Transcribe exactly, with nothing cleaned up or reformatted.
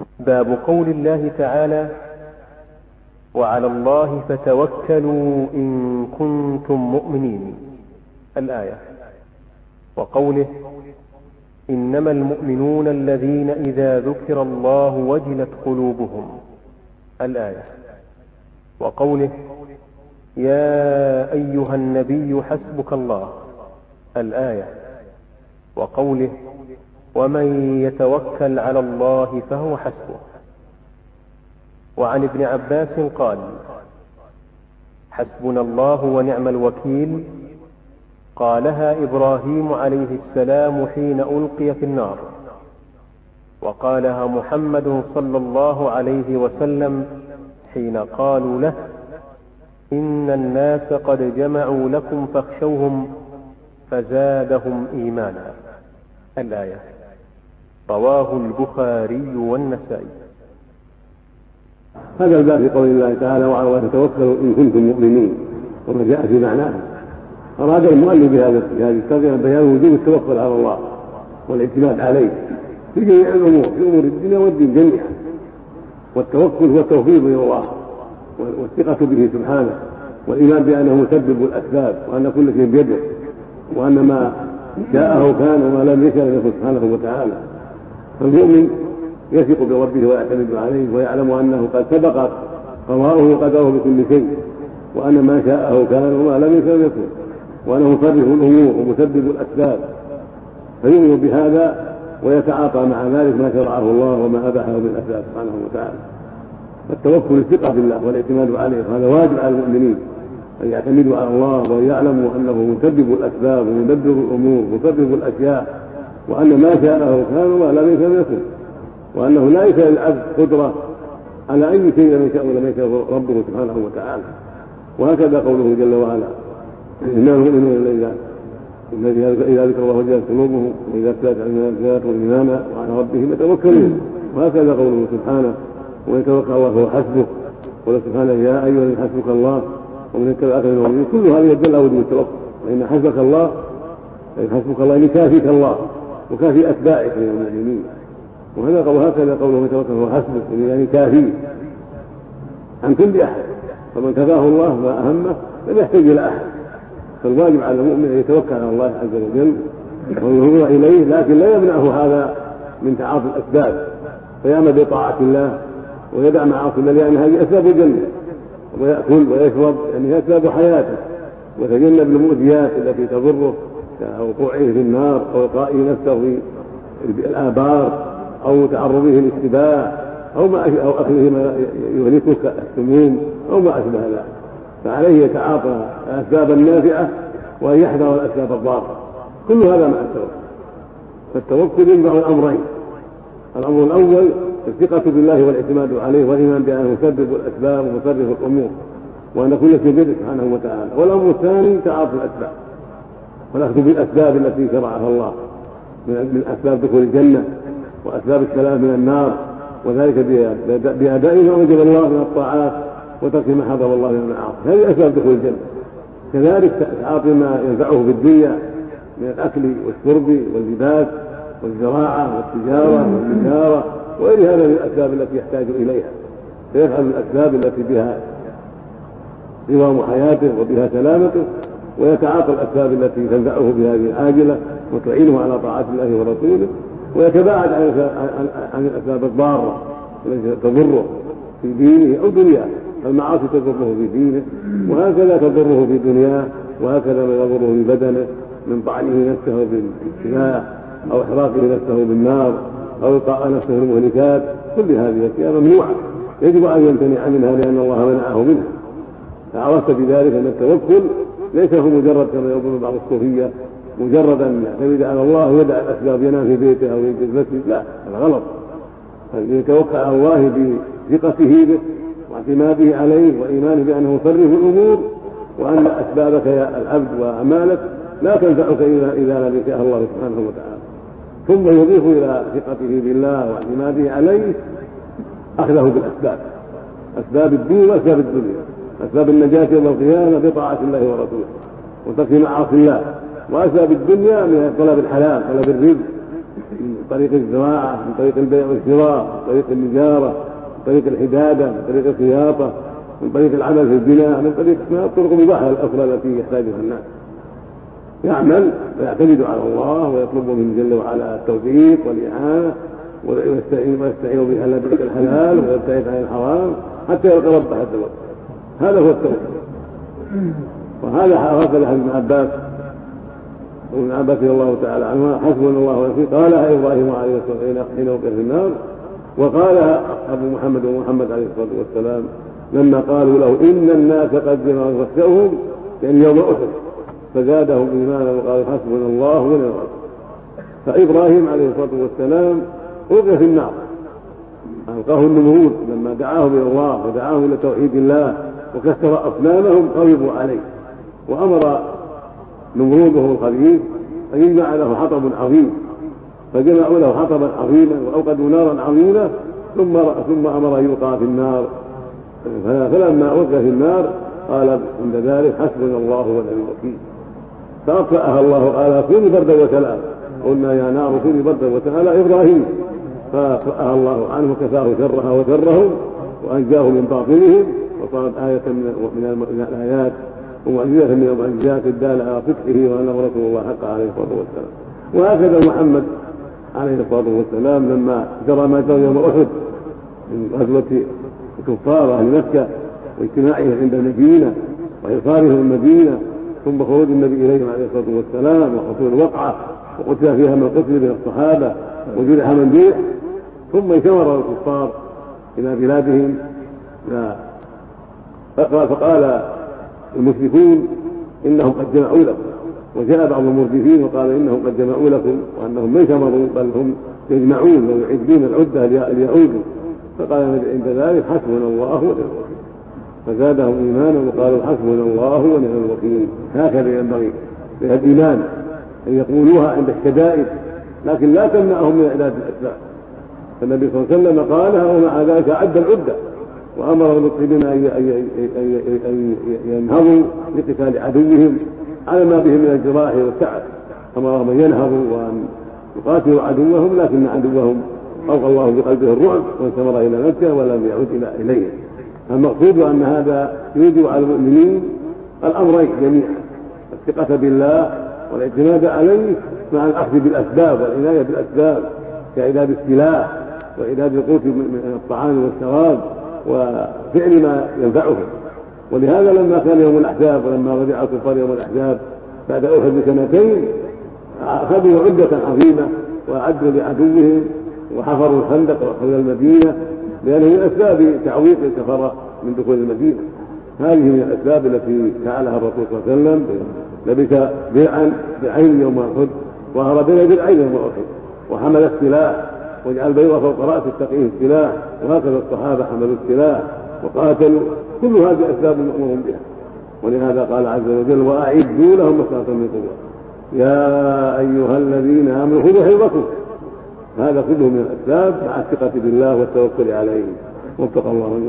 باب قول الله تعالى: وعلى الله فتوكلوا إن كنتم مؤمنين، الآية. وقوله: إنما المؤمنون الذين إذا ذكر الله وجلت قلوبهم، الآية. وقوله: يا أيها النبي حسبك الله، الآية. وقوله: ومن يتوكل على الله فهو حسبه. وعن ابن عباس قال: حسبنا الله ونعم الوكيل، قالها إبراهيم عليه السلام حين ألقي في النار، وقالها محمد صلى الله عليه وسلم حين قالوا له: إن الناس قد جمعوا لكم فاخشوهم فزادهم إيمانا، الآية. رواه البخاري والنسائي. هذا الباب في قول الله تعالى: وعلى الله تتوكلوا إن كنتم مؤمنين، وما جاء في معناه. أراد المؤلف بهذه الترجمة بيان وجوب التوكل على الله والاعتماد عليه في جميع الأمور، في أمور الدنيا والدين جميعا. والتوكل هو التوفيق إلى الله والثقة به سبحانه، والإيمان بأنه مسبب الأسباب، وأن كل شيء بيده، وأن ما شاءه كان وما لم يشاء لم يكن سبحانه وتعالى. فالمؤمن يثق بربه ويعتمد عليه، ويعلم أنه قد سبق قضاؤه وقدره بكل شيء، وأن ما شاءه كان وما لم يشاء لم يكن، وأنه مصرف الأمور ومسبب الأسباب. فيؤمن بهذا ويتعاطى مع ذلك ما شرعه الله وما أباحه بالأسباب سبحانه وتعالى. فالتوكل الثقة بالله والاعتماد عليه، هذا واجب على المؤمنين أن يعتمدوا على الله، وأن يعلموا أنه مسبب الأسباب ومدبر الأمور ومسبب الأشياء، وأن ما شاءه كان وما لم يشاء لم يكن، وأنه لا يشاء للعبد قدرة على أي شيء لم يشاء ولم يشاء ربه سبحانه وتعالى. وهكذا قوله جل وعلا: إنما المؤمنون إذا ذكر الله وجلت قلوبهم وإذا تليت عليهم آياته إيمانا وعلى ربهم يتوكلون. وهكذا قوله سبحانه: ومن يتوكل الله فهو حسبه. قال سبحانه: يا أيها الذين حسبك الله ومن يتبعك من المؤمنين. كل هذه يدل على وجوب التوكل، فإن حسبك الله حسبك الله يعني كافيك الله وكافي أتباعك من المؤمنين. وهذا قول هكذا قوله: من يتوكل فهو حسبه يعني كافي عن كل أحد، فمن كفاه الله ما أهمه لم يحتاج إلى أحد. فالواجب على المؤمن أن يتوكل على الله عز وجل ويهوى إليه، لكن لا يمنعه هذا من تعاطي الأسباب، فيعمل بطاعة الله ويدع معاصي الله، لأن هذه أسباب الجنة، ويأكل ويشرب يعني أسباب حياته، ويتجنب المؤذيات التي تضره كوقوعه في النار أو إلقائه نفسه في الآبار أو تعرضه للاشتباه أو ما أو أكله ما يهلكه كالسموم أو ما أشبه ذلك. فعليه يتعاطى الأسباب النافعة وأن يحذر الأسباب الضارة. كل هذا مع التوكل. فالتوكل يجمع الأمرين: الأمر الأول الثقة بالله والاعتماد عليه والإيمان بأنه مسبب الأسباب ومصرف الأمور، وأن كل شيء بيده سبحانه وتعالى. والأمر الثاني تعاطي الأسباب والأخذ بالأسباب التي شرعها الله من أسباب دخول الجنة وأسباب السلام من النار، وذلك بأداء ما وجب الله من الطاعات وترك ما حضر الله من المعاصي. هذه أسباب دخول الجنة. كذلك تعاطي ما ينفعه في الدنيا من الأكل والشرب واللباس والزراعة والتجارة والتجارة وغير هذا من الأسباب التي يحتاج إليها، فيفعل الأسباب التي بها قوام حياته وبها سلامته، ويتعاطى الأسباب التي تنفعه بهذه العاجلة وتعينه على طاعة الله ورسوله، ويتباعد عن الأسباب الضارة التي تضره في دينه أو دنياه. المعاصي تضره في دينه، وهكذا تضره في دنياه، وهكذا ما يضره في بدنه من طعنه نفسه بالسلاح أو إحراقه نفسه بالنار أو إلقاء نفسه المهلكات. كل هذه الأشياء ممنوعة يجب أن يمتنع منها لأن الله منعه منها. فعرفت بذلك أن التوكل ليس هو مجرد كما يظن بعض الصوفية مجرد أن يعتمد على الله ويدع الأسباب ينام في بيته أو يجلس المسجد، لا، هذا غلط. يتوكل على الله بثقته به واعتماده عليه وإيمانه بأنه مصرف الأمور، وأن أسبابك يا العبد وأعمالك لا تنفعك إذا لم يشاء الله سبحانه وتعالى. ثم يضيف إلى ثقته بالله واعتماده عليه أخذه بالأسباب، أسباب الدين وأسباب الدنيا، أسباب النجاة يوم القيامة بطاعة الله ورسوله وترك معاصي الله، وأسباب الدنيا من طلب الحلال طلب الرزق من طريق الزراعة، من طريق البيع والشراء، من طريق النجارة، من طريق الحدادة، من طريق الخياطة، من طريق العمل في البناء، من طريق الطرق المباحة الأخرى التي يحتاجها الناس. يعمل ويعتمد على الله ويطلب منه جل وعلا التوفيق والإعانة، ويستعين ويستعين بحلال الحلال ويبتعد عن الحرام حتى يلقى ربه عز وجل. هذا هو التوفيق. وهذا هكذا حديث ابن عباس وابن عباس رضي الله تعالى عنهما حسبنا الله ونعم الوكيل قالها ابراهيم عليه الصلاه والسلام حين وقع في النار، وقالها ابو محمد ومحمد عليه الصلاه والسلام لما قالوا له ان الناس قد جمعوا فاخشوهم يعني يوم احد فزادهم ايمانا وقالوا حسبنا الله ونعم الوكيل. فابراهيم عليه الصلاه والسلام وقع في النار، القاه النمرود لما دعاهم الى الله ودعاهم الى توحيد الله وكسر اصنامهم غضبوا عليه، وامر نمرود وهو الخبيث ان يجمع له حطب عظيم، فجمعوا له حطبا عظيما واوقدوا نارا عظيمه ثم ثم امر ان يلقى في النار. فلما القي في النار قال عند ذلك حسبنا الله ونعم الوكيل، فاطفاها الله قال كوني بردا وسلاما، قلنا يا نار كوني بردا وسلاما ابراهيم، فاطفاها الله عنه وكفاه شرها وشرهم وانجاه من باطنهم، وصارت آية من الآيات ومعجزة من المعجزات الدالة على صدقه وأنه رسول الله حق عليه الصلاة والسلام. وهكذا محمد عليه الصلاة والسلام لما جرى ما جرى يوم أحد من غزوة الكفار أهل مكة واجتماعهم عند المدينة وإيصالهم المدينة ثم خروج النبي إليهم عليه الصلاة والسلام وحصول الوقعة وقتل فيها من قتل من الصحابة وجرح من جرح، ثم شمر الكفار إلى بلادهم. فقال المشركون إنهم قد جمعوا لكم، وجاء بعض المردفين وقال إنهم قد جمعوا لكم وأنهم ليس مروا بل هم يجمعون ويعدون العدة ليعودوا. فقال النبي عند ذلك حسبنا الله ونعم الوكيل، فزادهم إيمانا وقالوا حسبنا الله ونعم الوكيل. هكذا ينبغي للإيمان أن يقولوها عند الشدائد، لكن لا تمنعهم من إعداد الأسباب. فالنبي صلى الله عليه وسلم قالها ومع ذلك أعد العدة وأمر المسلمين أن ينهضوا لقتال عدوهم على ما بهم من الجراح والتعب، أمرهم أن ينهضوا وأن يقاتلوا عدوهم، لكن عدوهم ألقى الله بقلبه الرعب واستمر إلى مكة ولم يعود إليه. المقصود أن هذا يوجب على المؤمنين الأمرين جميعا، الثقة بالله والاعتماد عليه مع الأخذ بالأسباب والعناية بالأسباب كإعداد السلاح وإعداد القوت من الطعام والشراب وفعل ما ينفعهم. ولهذا لما كان يوم الأحزاب ولما رجع الكفار يوم الأحزاب بعد أحد بسنتين أخذوا عدة عظيمة وأعدوا لعدوهم وحفروا الخندق حول المدينة، لأنه من أسباب تعويق الكفرة من دخول المدينة. هذه من الأسباب التي فعلها الرسول صلى الله عليه وسلم، لبس درعا بعين يوم أحد وهرب بالعين يوم أحد وحمل السلاح وجعل بيضة فوق رأس التقيه السلاح، وهكذا الصحابة حملوا السلاح وقاتلوا. كل هذه أسباب مأمور بها، ولهذا قال عز وجل وأعدوا لهم ما استطعتم من قوة يا أيها الذين آمنوا خذوا حذركم. هذا كله من الأسباب مع الثقة بالله والتوكل عليه. واتقوا الله.